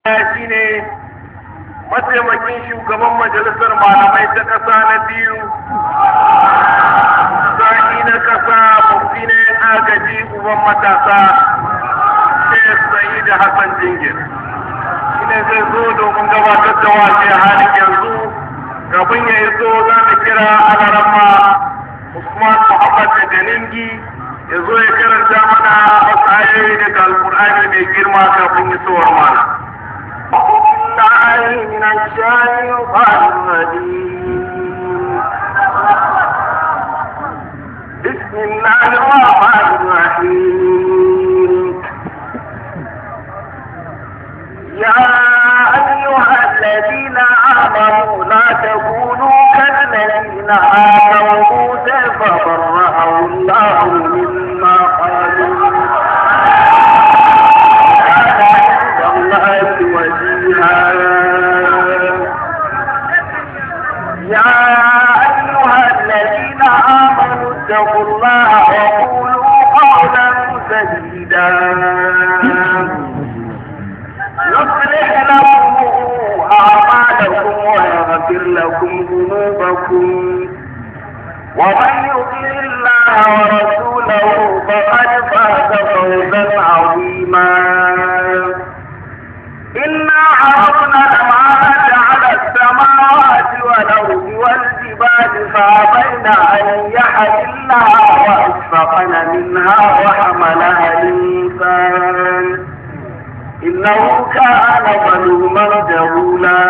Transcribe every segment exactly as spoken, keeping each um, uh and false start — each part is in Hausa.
shi ne mataimakin shugaban majalisar malamai ta ƙasa na biyu, sani na ƙasa mufti na yin agaji uban matasa sai sayi da Hassan Jingir. Shi ne zai zo domin gabatar da wace halin yanzu. Kafin ya iso za mu kira alarama Usman Muhammad da Janingi ya zo ya karanta mana wasu ayoyi daga Alƙur'ani mai girma kafin isowar mana. من الشيطان الرجيم بسم الله الرحمن الرحيم يا أيها الذين آمنوا لا تكونوا كالذين آمنوا موسى فبرأه الله مما قالوا كان عند الله وجيها يا أيها الذين آمنوا اتقوا الله وقولوا قولا سديدا يصلح لكم أعمالكم ويغفر لكم ذنوبكم ومن يطع الله ورسوله فقد فاز فوزا عظيما إنا عرضنا الأمانة على السماوات والأرض والجبال فأبين أن يحملنها وأشفقن منها وحملها الإنسان إنه كان ظلوما جهولا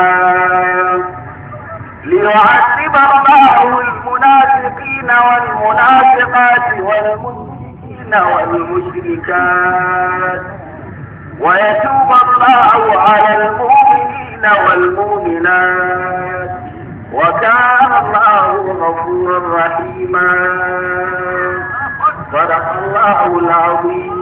ليعذب الله المنافقين والمنافقات والمشركين والمشركات ويتوب الله على المؤمنين والمؤمنات وكان الله غفورا رحيما صدق الله العظيم.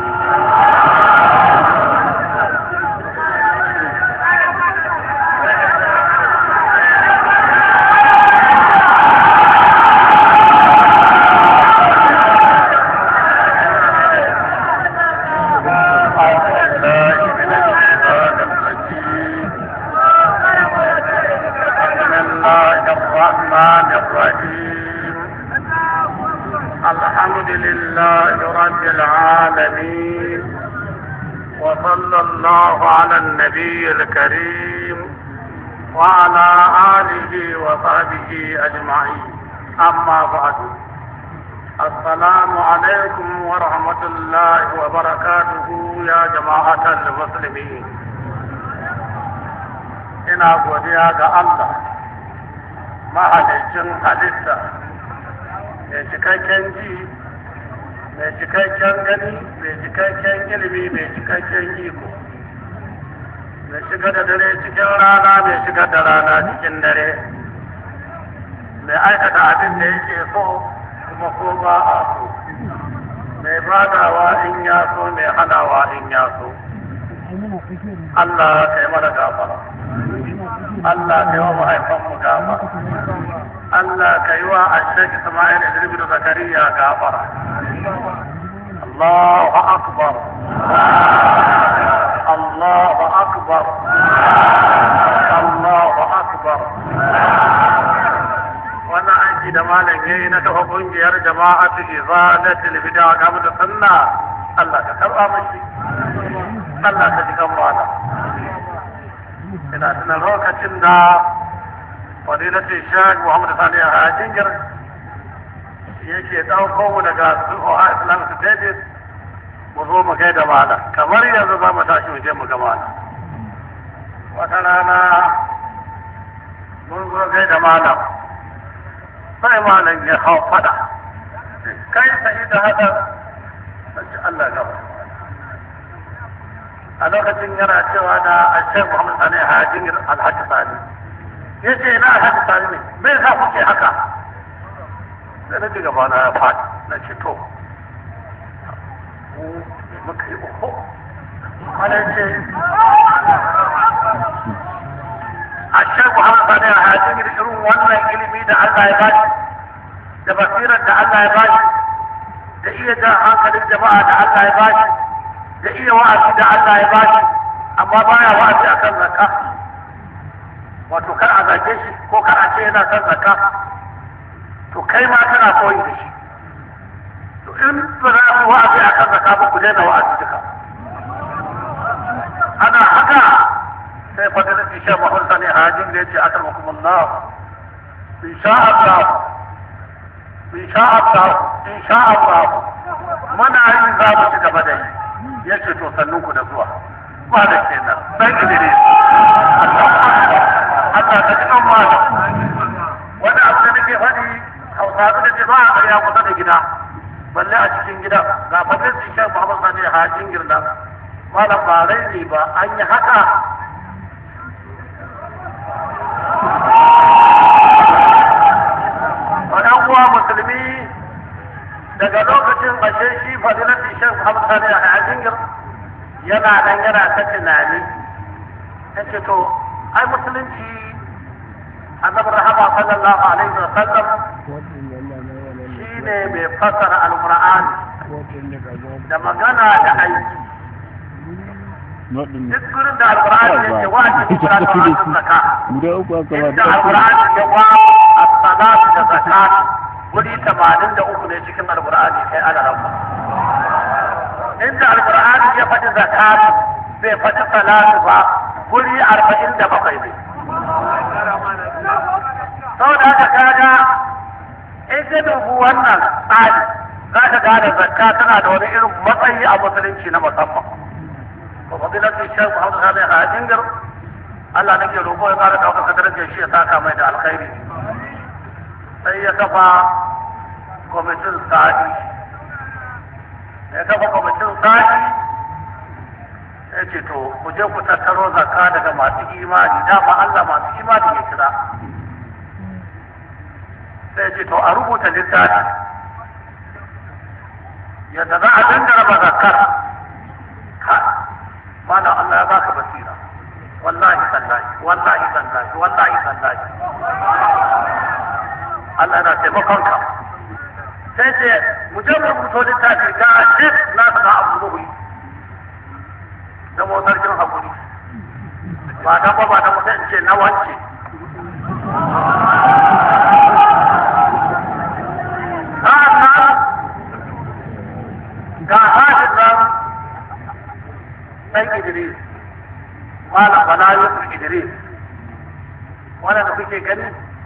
الحمد لله رب العالمين وصلى الله على النبي الكريم وعلى آله وصحبه أجمعين أما بعد السلام عليكم ورحمة الله وبركاته يا جماعة المسلمين. إنا godiya ga Allah mahalicin halitta mai cikakken ji, mai cikakken gani, mai cikakken ilimi, mai cikakken iko, mai shiga da dare cikin rana, mai shiga da rana cikin dare, mai aikata abin da yake so kuma ko ba a so, mai badawa in ya so, mai hanawa in ya so. Allah kai mana gafara, Allah kai wa mahaifanmu gafara, Allah ka yi wa Ashek Ismail Idris bin Zakariya gafara. Allahu akbar, Allahu akbar, Allahu akbar. Wannan aiki da malam yayi na kafa kungiyar jama'atul izalatul bid'a ga mu da sunna, Allah ka karba mishi, Allah ka ji kan malam. Ina tunan lokacin da fadilatul Sheikh Muhammad Sani Hajingir yake dauko mu daga Sulhu Islamic State mu zo mu gaida malam, kamar yanzu za mu tashi mu je mu ga malam. Wata rana mun zo gaida malam, sai malam ya hau fada, kai sai da haka sai Allah gaba. A lokacin yana cewa da Sheikh Muhammad Sani Hajingir Alhaji Sani ya ce na haka tare ne, bai sa kuke haka. Sai na ji gaba na ya faɗi, na ce to muka yi uku ana ce a Sheikh Muhammad Sani Hajingir irin wannan ilimi da Allah ya bashi da basirar da Allah ya bashi da iya jan hankalin jama'a da Allah ya bashi da iya wa'azi da Allah ya bashi amma baya wa'azi akan zakka, wato kar a zage shi ko kar a ce yana son zakka, to kai ma kana koyi da shi. To in ba za ku wa'azi akan zakka ba ku daina wa'azi duka. Ana haka sai fadilin isha mahul sani hajin da ya ce akar hukumullah insha Allah insha Allah insha Allah muna yin za mu ci gaba da yi. Ya ce to sannun ku da zuwa ba da kenan dan idire Allah ta ji kan mala wani abu da nake faɗi Hausa da ce ba a ya kusa da gida balle a cikin gida ga fadin isha mahul sani hajin girda malam ba rai ne ba an yi haka wadan uwa musulmi daga lokacin ashe shi fadilati shek Muhammad Sani a hajjingir yana nan yana ta tunani ta ce to ai musulunci annabi rahama sallallahu alaihi wa sallam shi ne mai fassara alqur'ani da magana da aiki duk gurin da alqur'ani yake wajibi kira da zakka inda alqur'ani ya wa as-salatu da zakat guri tamanin da uku ne cikin alqur'ani kai ana rabba inda alqur'ani ya faɗi zakat bai faɗi salatu ba guri arba'in da bakwai ne saboda haka kaga in ka dubu wannan tsari za ka gane zakka tana da wani irin matsayi a musulunci na musamman. Fadilar da Sheikh Muhammad Sani a Hajjingar Allah nake roƙo ya ƙara ɗaukaka darajar shi ya saka mai da alkhairi. Sai ya kafa kwamitin sa'i. Ya kafa kwamitin sa'i ya ce to ku je ku tattaro zakka daga masu imani dama Allah masu imani ya kira. Sai ya ce to a rubuta littafi yadda za a dinga raba zakkar. Mana Allah ya baka basira wallahi sallahi wallahi sallahi wallahi sallahi Allah na taimakon ka sai ce mu je mu rubuto littafi ga shek na da abu ruhi da motar kin hakuri ba da ba da mutum ce na wance sa'an ga hadin nan ɗan Idris, Malam Bala Yusuf Idris, wanda da kuke gani,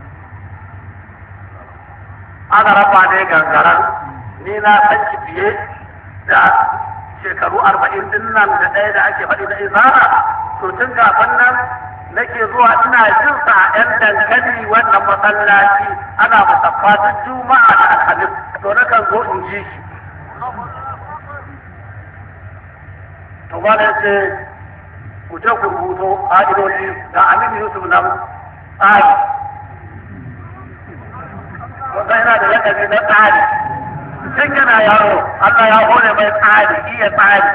ana raba ne gangaran, ni na san shi fiye da shekaru arba'in din nan da ɗaya da ake faɗi na izara, to tun kafin nan nake zuwa ina jin sa ‘yan dankali wannan masallaci ana musaffatun juma'a da alhamis, to nakan zo in ji shi. To ba da ce ku je ku rubuto ƙa'idoji ga Aminu Yusuf nan tsari. Wanda yana da lakabi na tsari. Tun yana yaro, Allah ya hore mai tsari, iya tsari.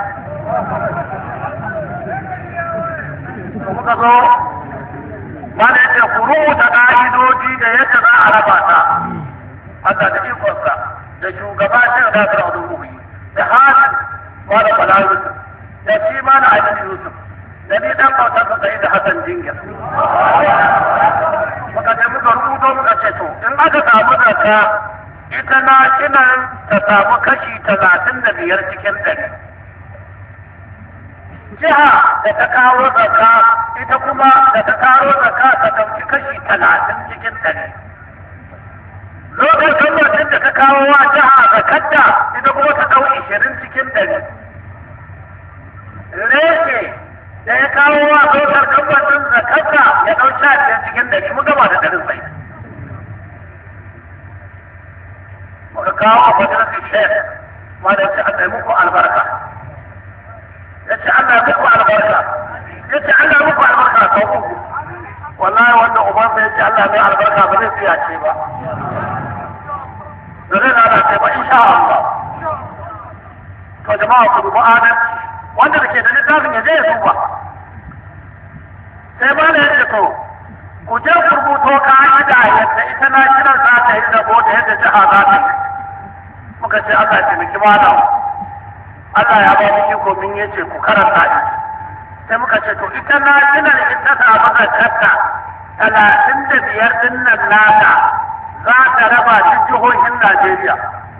To muka zo, ba da ce ku rubuta ƙa'idoji da yadda za a raba ta. Allah da ikonsa, da shugaba shi da Nasir Abdul da halin ba da Bala Yusuf. Da shi ma na Aminu Yusuf, da ni dan bautar da sai da Hassan Jingir. Muka je muka rubuto muka ce to in aka samu zakka ita na kinan ta samu kashi talatin da biyar cikin ɗari. Jiha da ta kawo zakka ita kuma da ta kawo zakka ta ɗauki kashi talatin cikin ɗari. Lokacin mutum da ta kawo wa jiha zakkar ita kuma ta ɗau ishirin cikin ɗari. Reshe da ya kawo wa dokar kamfanin zakarta ya ɗau sha biyar cikin ɗari mu gaba da ɗarin sai. Muka kawo a fadilar shek ma da ce Allah ya muku albarka. Ya ce Allah ya muku albarka. Ya ce Allah ya muku albarka sau uku. Wallahi wanda uban ya ce Allah ya albarka ba zai tsiya ce ba. Da zai lalace ba insha Allah. To jama'a ku dubi adalci. Wanda da ke da littafin ya je ya duba sai ba da yadda to ku je ku rubuto ka'ida yadda ita na kiran za ta yi da da yadda jiha za ta yi muka ce Allah ya taimaki malam Allah ya ba mu iko min yace ku karanta shi sai muka ce to ita na gina ita samu zakarta talatin da biyar din nan nata za ta raba duk jihohin Najeriya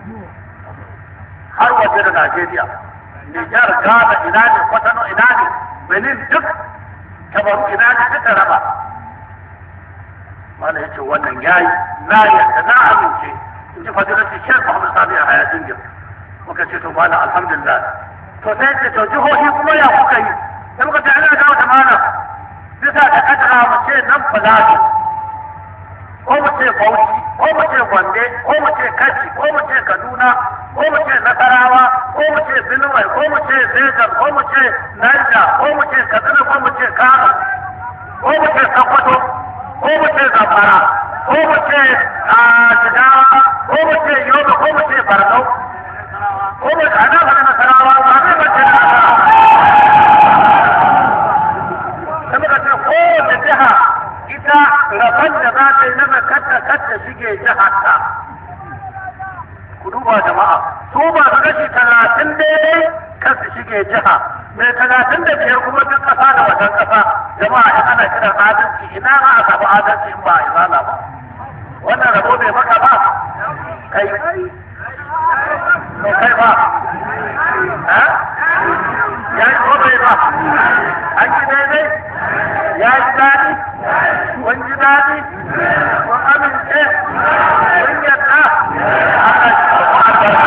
har waje da Najeriya, Nijar, Ghana, ina ne, Kwatano, ina ne, Benin duk, Kamaru ina ne duk ta raba. Mana ya ce wannan yayi, na yadda na amince, in ji fadilatun Sheikh Muhammad Sani a haya jingir. Muka ce to mana alhamdulillah. To sai ce to jihohi kuma ya kuka yi, sai muka ce ana gawo da mana, bisa da kadara mu ce nan Fulani, ko mu ce Bauchi, ko mu ce Gombe, ko mu ce Kashi, ko mu ce Kaduna, ko mu ce Nasarawa, ko mu ce Benue, ko mu ce Lagos, ko mu ce Niger, ko mu ce Katsina, ko mu ce Kano, ko mu ce Sokoto, ko mu ce Zamfara, ko mu ce Jigawa, ko mu ce Yobe, ko mu ce Borno, ko mu ce ana faɗa Nasarawa, ba zai bace Nasarawa. Sai muka ce kowace jiha ita rabon da za ta yi na kanta kanta shige jihar ta. Ku duba jama'a, su ba su kashi talatin daidai kan su shige jiha, mai talatin da biyar kuma duk kasa da wajen kasa. Jama'a in ana kiran adalci ina ma a samu adalci in ba a izala ba. Wannan rabo bai maka ba, kai, to kai ba, ya yi ko bai ba, an yi daidai, ya yi daɗi, kun ji daɗi, kun amince, kun yadda, Allah shi ba ku albarka.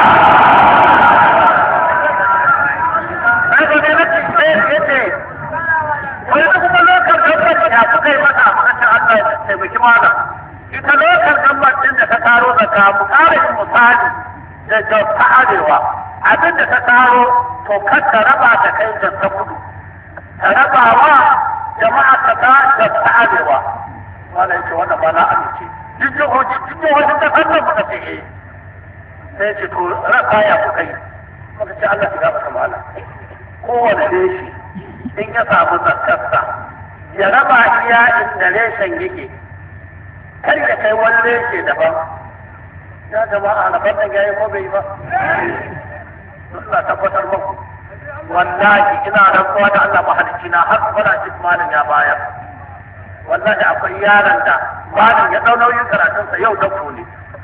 Sai ba ne na ce sai ya ce, wani kuma lokal gwamnati ya suka yi mata a kashin Allah ya taimaki malam. Ita lokal gwamnatin da ta karo daga mu ƙara yin misali da ta arewa. Abin da ta karo to kar ta raba ta kai da ta kudu. Ta raba wa jama'a ta ta da ta arewa. Wala yake wannan ba na amince. Duk jihohi duk jihohi ta fannin muka ce eh. Sai ce to raka ya kuka yi. Muka ce Allah ya gaba mala. Kowane reshi in ya samu zakarsa ya raba iya inda reshen yake. Kar ya kai wani reshe daban. Ya jama'a na fannin ya yi ko bai ba. Allah tabbatar muku. Wallahi ina rantsuwa da Allah mahalicci na har fara cikin malin ya bayar. Wallahi akwai yaron da malin ya dau nauyin karatunsa yau da kone.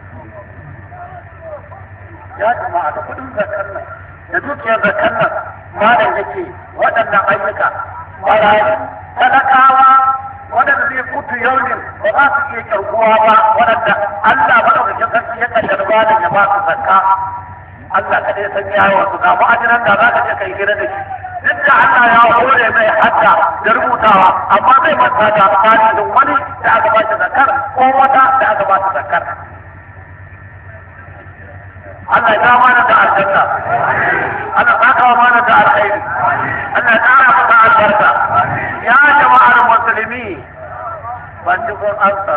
Ya jama'a da kudin zakar nan da dukiyar zakar nan malin yake waɗannan ayyuka barayi talakawa waɗanda zai mutu yaunin ba za su iya kyaukuwa ba waɗanda Allah maɗaukakin sarki ya kaddara malin ya ba su zakka. Allah ka dai san yawo su ga ma'ajiran da za ka je kai gida da shi duk da Allah ya hore mai hadda da rubutawa amma zai manta da tarihin wani da aka ba shi zakar ko wata da aka ba shi zakar. Allah ya mana da aljanna, Allah ya kawo mana da alkhairi, Allah ya kara masa albarka. Ya jama'ar musulmi ban ji kun amsa.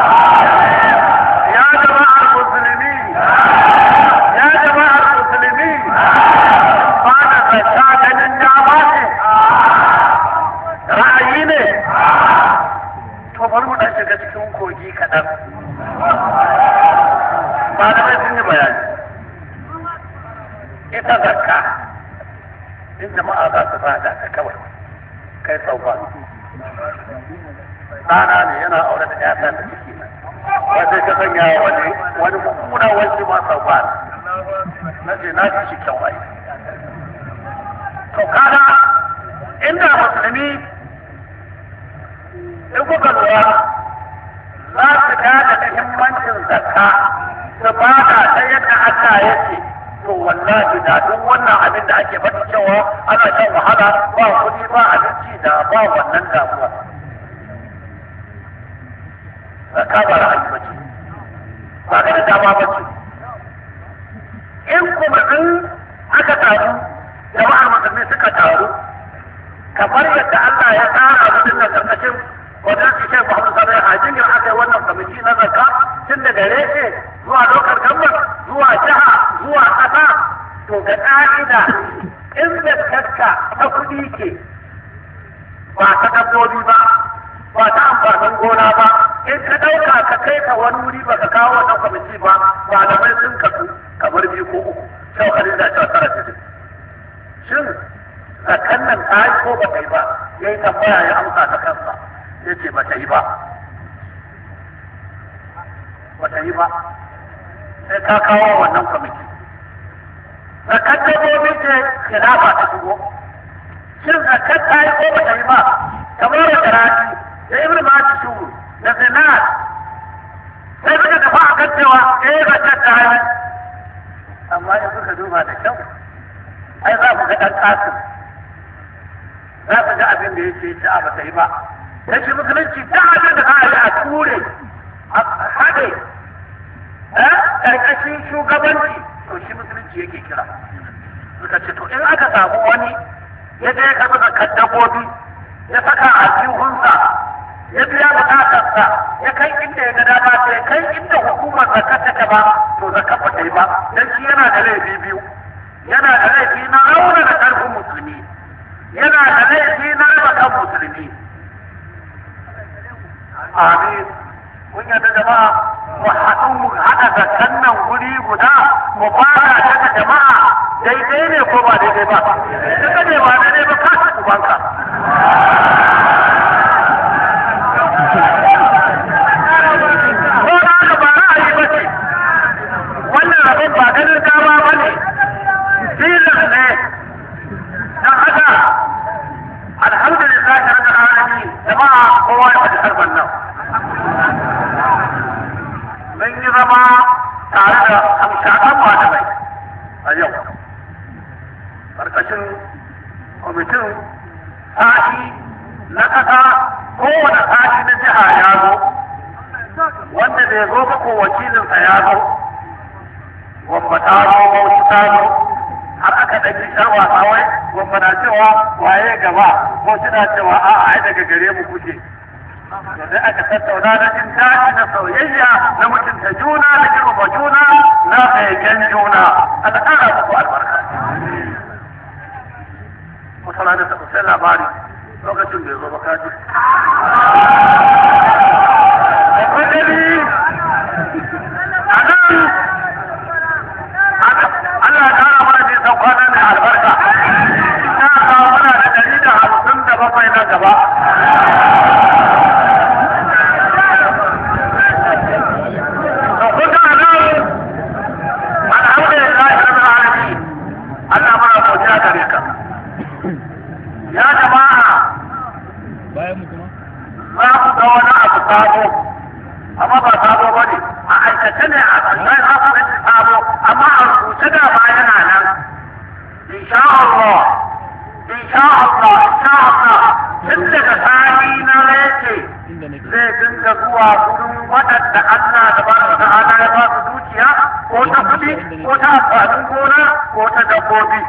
Ya jama'ar musulmi ya jama'ar musulmi ba da zakka ganin dama ne ra'ayi ne to bari mu dan shiga cikin kogi kaɗan ba da mai sun yi bayani ita zakka in jama'a za su bada ta kawai kai sauka ɗana ne yana aure da ƴata da ciki na wanda ka sanya wani wani mummuna wani ma sauka na ce na ci kyau ai to kaga inda musulmi in kuka lura za su gane muhimmancin zakka su bada ta yadda Allah ya ce to wallahi da duk wannan abin da ake faɗi cewa ana shan wahala ba kuɗi ba abinci da ba wannan damuwa zakka ba ra'ayi ba ce ba ga da dama ba ce in kuma in aka taru jama'ar musulmi suka taru kamar yadda Allah ya tsara mutum na karkashin wajen su shek Muhammad Sani a jingir aka yi wannan kwamiti na zakka tun daga reshe zuwa lokar gambar zuwa jiha zuwa ƙasa to ga ƙa'ida in zakkarka ta kuɗi ke ba ta dabbobi ba ba ta amfanin gona ba in ka ɗauka ka kai ta wani wuri ba ka kawo wannan kwamiti ba malamai sun kasu kamar biyu ko uku shaukalin da cewa tara cikin shin zakan nan ta yi ko ba ta yi ba, ya yi tambaya ya amsa ta kansa, ya ce ba ta yi ba. Ba ta yi ba, sai ka kawo wannan kwamiti. Zakan dabbobi ce khilafa ta shigo. Shin zakan ta yi ko ba ta yi ba, kamar da karati da ibn Majishur da Zinat sai suka tafi a kan cewa eh zakan ta yi. Amma in suka duba da kyau, ai za mu ga ɗan ƙasin, za ku ga abin da yake ta ba ta yi ba. Ta shi musulunci ta abin da za a yi a ture, a haɗe, ƙarƙashin shugabanci, to shi musulunci yake kira. Suka ce to in aka samu wani ya je ya karɓi zakar dabbobi, ya saka a jihunsa, ya biya bukatarsa, ya kai inda ya ga dama sai kai inda hukumar zakar take ba, to zakar ba ta yi ba, dan shi yana da laifi biyu. Yana da laifi na rauna da ƙarfin musulmi, yana da laifi na raba kan musulmi. Amin. Kun yadda jama'a mu haɗu mu haɗa zakan nan guri guda mu fara daga jama'a daidai ne ko ba daidai ba. Duka ne ba daidai ba ka ci ubanka. Ko da haka ba ra'ayi ba ce, wannan rabin ba ganin dama ba ne. Tilas ne, don haka alhamdulillah da rabin alami jama'a kowa ya faɗi harban nan. Mun yi zama tare da hamshakan malamai a yau, ƙarƙashin kwamitin sa'i na ƙasa kowane sa'i na jiha ya zo, wanda bai zo ba ko wakilinsa ya zo, wanda ta zo bauchi ta zo, har aka ɗauki ƴar wasa wai gwamma na cewa waye gaba ko suna cewa a'a ai daga gare mu kuke. To sai aka tattauna na jin daɗi na soyayya na mutunta juna na girmama juna na aiken juna. Allah ƙara muku albarka. Wata rana ta sai labari lokacin bai zo ba kaji. Akwai dali a nan Allah ya ƙara mana nisan kwanan da albarka. Ta kawo mana da ɗari da hamsin da bakwai na gaba. To kun ga nan alhamdulillah rabbil alamin. Allah mana godiya gare ka. Ya jama'a bayan mu kuma za ku ga wani abu sabo, amma ba sabo ba ne, a aikace ne a tsangai za ku ga sabo, amma a rubuce da ba yana nan. Insha Allah, insha Allah, insha Allah, tun daga sani na reke zai dinga zuwa gudun waɗanda Allah da ba su ta'ala ya ba su dukiya ko ta kuɗi ko ta amfanin gona ko ta dabbobi.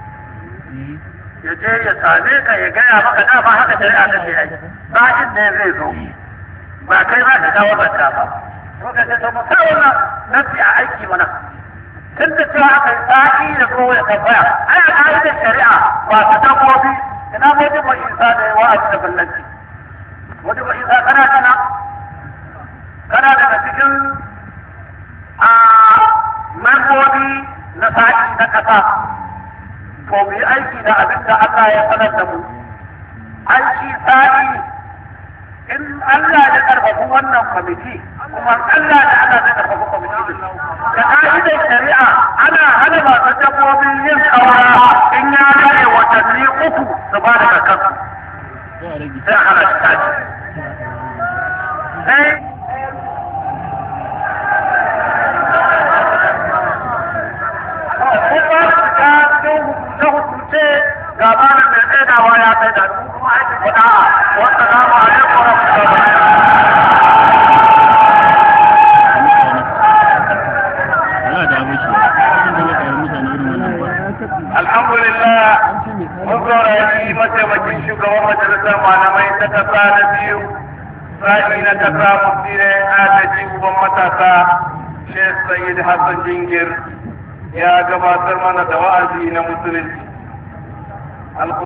Ya je ya same ka ya gaya maka dama haka shari'a ta ce ai sa'in ne zai zo ba kai za ka kawo zanta ba ko ka ce to mu sa wannan nasi a aiki mana tun da cewa aka yi sa'i da kowa ya tambaya ai a ka'idar shari'a ba ta dabbobi ina wajen mai isa da yawa a cikin ballanci wajen mai isa kana tana kana daga cikin a membobi na sa'i na ƙasa. To mu yi aiki da abin da Allah ya sanar da mu. Aiki sa'i in Allah ya karfafi wannan kwamiti, kuma Allah da Allah zai karfafi kwamiti da da ka'idar shari'a ana hana masu dabbobin yin aura in ya rage watanni uku su ba da kansu. Sai a hana shi tashi. Sai hukunce ga malam mai tsaidawa ya tsaida mu kuma aikin fada'a wanda za mu alaikum wa rahmatullahi alhamdulillah mun saurari mataimakin shugaban majalisar malamai ta kasa na biyu sa'i na kasa muftirai agaji uban matasa Sheikh Sayyid Hassan Jingir ya gabatar mana da wa'azi na musulunci.